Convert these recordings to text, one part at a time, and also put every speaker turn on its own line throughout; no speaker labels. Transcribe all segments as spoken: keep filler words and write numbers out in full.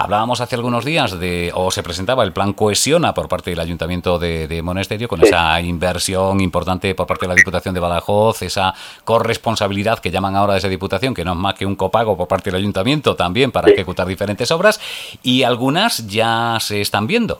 Hablábamos hace algunos días de, o se presentaba el plan Cohesiona por parte del Ayuntamiento de, de Monesterio, con
Sí.
esa inversión importante por parte de la Diputación de Badajoz, esa corresponsabilidad que llaman ahora de esa Diputación, que no es más que un copago por parte del Ayuntamiento también para
Sí.
ejecutar diferentes obras, y algunas ya se están viendo.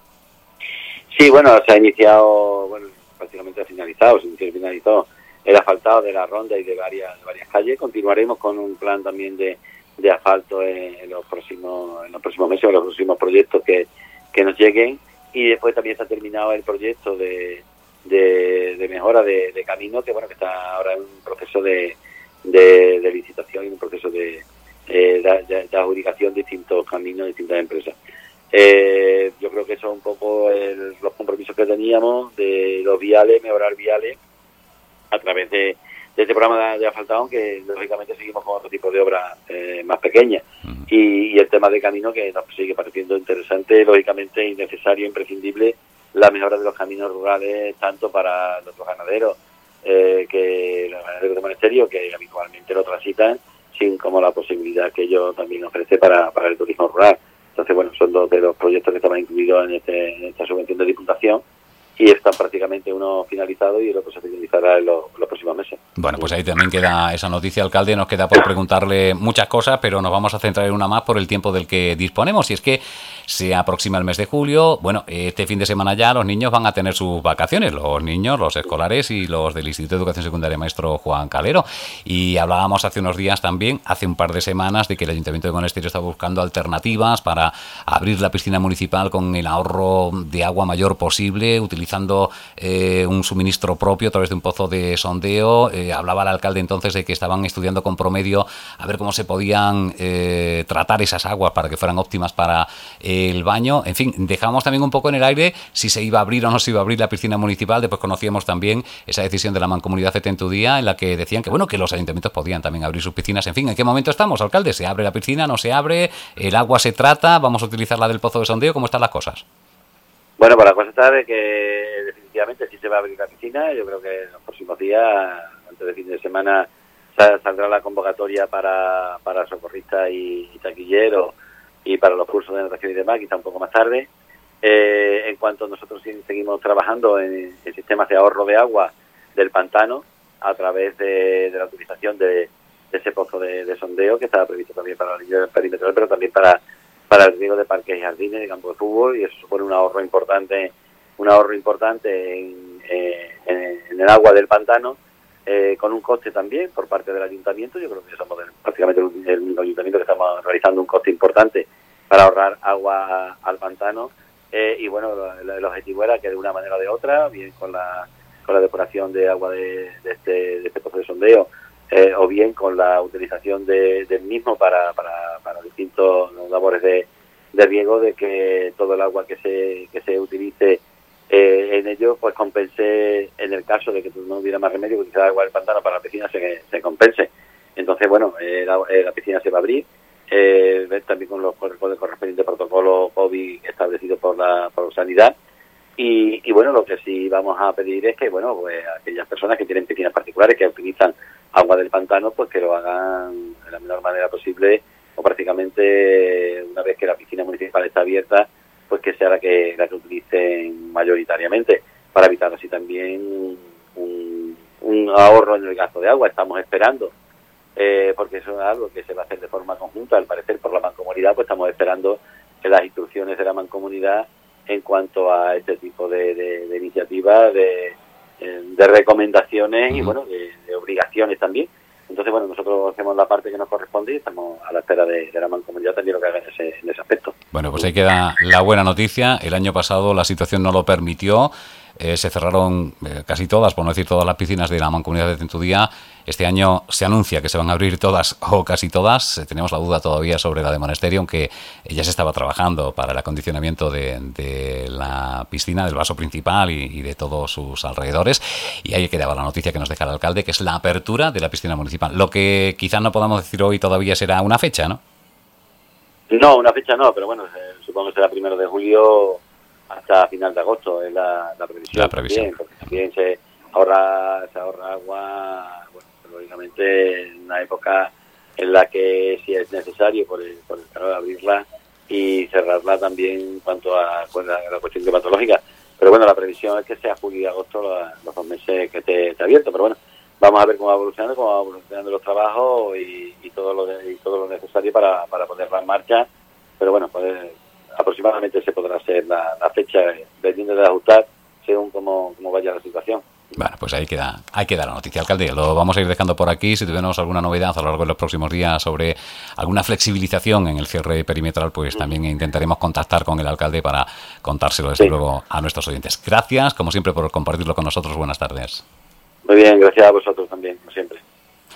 Sí, bueno, se ha iniciado, bueno, prácticamente ha finalizado, se inició y finalizó el asfaltado de la ronda y de varias, de varias calles. Continuaremos con un plan también de, de asfalto en, en los próximos en los próximos meses, en los próximos proyectos que, que nos lleguen. Y después también se ha terminado el proyecto de, de, de mejora de, de camino, que bueno, que está ahora en un proceso de, de, de licitación y un proceso de, eh, de, de, de adjudicación de distintos caminos, de distintas empresas. Eh, yo creo que eso es un poco el, los compromisos que teníamos de los viales, mejorar viales a través de, de este programa de, de asfaltado, aunque lógicamente seguimos con otro tipo de obras eh, más pequeñas. Uh-huh. y, y el tema de camino, que nos sigue pareciendo interesante, lógicamente innecesario, imprescindible, la mejora de los caminos rurales, tanto para nuestros ganaderos, eh, que los ganaderos de Monesterio, que habitualmente lo transitan, sin como la posibilidad que ello también ofrece para, para el turismo rural. Entonces, bueno, son dos de los proyectos que estaban incluidos en, este, en esta subvención de diputación y están prácticamente uno finalizado y el otro se finalizará en los, los próximos meses.
Bueno, pues ahí también queda esa noticia, alcalde. Nos queda por preguntarle muchas cosas, pero nos vamos a centrar en una más por el tiempo del que disponemos. Y es que se aproxima el mes de julio. Bueno, este fin de semana ya los niños van a tener sus vacaciones, los niños, los escolares y los del Instituto de Educación Secundaria Maestro Juan Calero. Y hablábamos hace unos días también, hace un par de semanas, de que el Ayuntamiento de Monesterio está buscando alternativas para abrir la piscina municipal con el ahorro de agua mayor posible, utilizando eh, un suministro propio a través de un pozo de sondeo. Eh, hablaba el alcalde entonces de que estaban estudiando con promedio a ver cómo se podían eh, tratar esas aguas para que fueran óptimas para eh, el baño. En fin, dejamos también un poco en el aire si se iba a abrir o no se iba a abrir la piscina municipal. Después conocíamos también esa decisión de la Mancomunidad de Tentudía, en la que decían que bueno, que los ayuntamientos podían también abrir sus piscinas. En fin, ¿en qué momento estamos, alcalde? ¿Se abre la piscina? ¿No se abre? ¿El agua se trata? ¿Vamos a utilizar la del pozo de sondeo? ¿Cómo están las cosas?
Bueno, pues la cosa está de que definitivamente sí se va a abrir la piscina. Yo creo que en los próximos días, antes de fin de semana, saldrá la convocatoria para, para socorristas y, y taquilleros y para los cursos de natación y demás, quizá un poco más tarde. Eh, en cuanto nosotros seguimos trabajando en, en sistemas de ahorro de agua del pantano a través de, de la utilización de, de ese pozo de, de sondeo que estaba previsto también para la línea del perímetro, pero también para para el riego de parques y jardines, de campo de fútbol, y eso supone un ahorro importante, un ahorro importante en, eh, en, en el agua del pantano, eh, con un coste también por parte del ayuntamiento. Yo creo que somos el, prácticamente el, el único ayuntamiento que estamos realizando un coste importante para ahorrar agua al pantano, eh, y bueno, el, el objetivo era que de una manera o de otra, bien con la con la depuración de agua de, de este de este pozo de sondeo, Eh, o bien con la utilización de, del mismo para, para, para distintos labores de, de riego, de que todo el agua que se que se utilice eh, en ello pues compense, en el caso de que no hubiera más remedio, utilizar agua del pantano para la piscina, se, se compense. Entonces, bueno, eh, la, eh, la piscina se va a abrir, eh, también con los con el correspondiente protocolo COVID establecido por la por Sanidad. Y, y bueno, lo que sí vamos a pedir es que, bueno, pues aquellas personas que tienen piscinas particulares, que utilizan agua del pantano, pues que lo hagan de la menor manera posible, o prácticamente una vez que la piscina municipal está abierta, pues que sea la que la que utilicen mayoritariamente, para evitar así también un, un ahorro en el gasto de agua. Estamos esperando, eh, porque eso es algo que se va a hacer de forma conjunta, al parecer por la Mancomunidad, pues estamos esperando que las instrucciones de la Mancomunidad en cuanto a este tipo de, de, de iniciativas, de, de recomendaciones y bueno, de, de obligaciones también. Entonces, bueno, nosotros hacemos la parte que nos corresponde y estamos a la espera de, de la Mancomunidad también lo que haga en ese, en ese aspecto.
Bueno, pues ahí queda la buena noticia. El año pasado la situación no lo permitió. Eh, se cerraron eh, casi todas, por no decir todas las piscinas de la Mancomunidad de Tentudía. Este año se anuncia que se van a abrir todas o casi todas. Eh, tenemos la duda todavía sobre la de Monesterio, aunque ya se estaba trabajando para el acondicionamiento de, de la piscina, del vaso principal y, y de todos sus alrededores. Y ahí quedaba la noticia que nos deja el alcalde, que es la apertura de la piscina municipal. Lo que quizás no podamos decir hoy todavía será una fecha, ¿no?
No, una fecha no, pero bueno, eh, supongo que será primero de julio hasta final de agosto, es la, la previsión.
La previsión.
También, porque también se ahorra, se ahorra agua, bueno, lógicamente en una época en la que si es necesario por el, por el calor abrirla, y cerrarla también en cuanto a, pues, a la cuestión climatológica. Pero bueno, la previsión es que sea julio y agosto los, los dos meses que esté, esté abierto, pero bueno, vamos a ver cómo va evolucionando, cómo va evolucionando los trabajos y, y todo lo de, y todo lo necesario para, para ponerla en marcha. Pero bueno, pues aproximadamente se podrá hacer la, la fecha, dependiendo de ajustar según cómo, cómo vaya la situación.
Bueno, pues ahí queda, ahí queda la noticia, alcalde. Lo vamos a ir dejando por aquí. Si tenemos alguna novedad a lo largo de los próximos días sobre alguna flexibilización en el cierre perimetral, pues también intentaremos contactar con el alcalde para contárselo, desde sí. luego, a nuestros oyentes. Gracias, como siempre, por compartirlo con nosotros. Buenas tardes.
Muy bien, gracias a vosotros también, como siempre.